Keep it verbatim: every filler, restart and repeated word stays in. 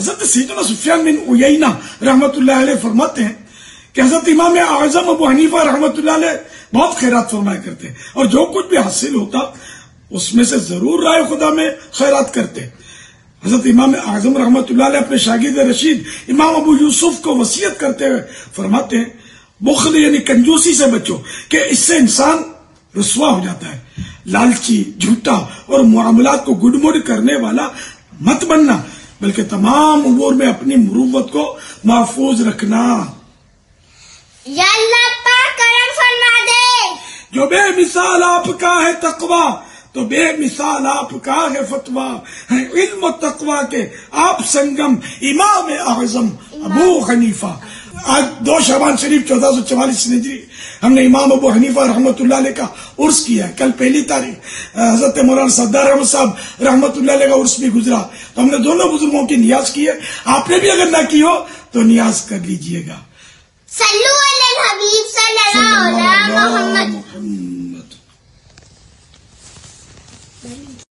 حضرت سیدنا سفیان بن عیینہ رحمت اللہ علیہ فرماتے ہیں کہ حضرت امام اعظم ابو حنیفہ رحمت اللہ علیہ بہت خیرات فرمایا کرتے ہیں، اور جو کچھ بھی حاصل ہوتا اس میں سے ضرور رائے خدا میں خیرات کرتے۔ حضرت امام اعظم رحمت اللہ علیہ اپنے شاگرد رشید امام ابو یوسف کو وصیت کرتے ہوئے فرماتے ہیں بخل یعنی کنجوسی سے بچو کہ اس سے انسان رسوا ہو جاتا ہے، لالچی، جھوٹا اور معاملات کو گڈ مڈ کرنے والا مت بننا، بلکہ تمام امور میں اپنی مروت کو محفوظ رکھنا۔ یا اللہ پاک کرم فرما دے۔ جو بے مثال آپ کا ہے تقوی تو بے مثال آپ کا ہے فتویٰ، ہے علم و تقوی کے آپ سنگم امام اعظم ابو حنیفہ۔ آج دو شعبان شریف چودہ سو چوالیس ہجری ہم نے امام ابو حنیفہ رحمت اللہ علیہ کا عرس کیا ہے۔ کل پہلی تاریخ حضرت مولانا سردار احمد صاحب رحمت اللہ علیہ کا عرس بھی گزرا، تو ہم نے دونوں بزرگوں کی نیاز کی ہے۔ آپ نے بھی اگر نہ کی ہو تو نیاز کر لیجئے گا۔ صلو علی الحبیب صلی اللہ علیہ محمد۔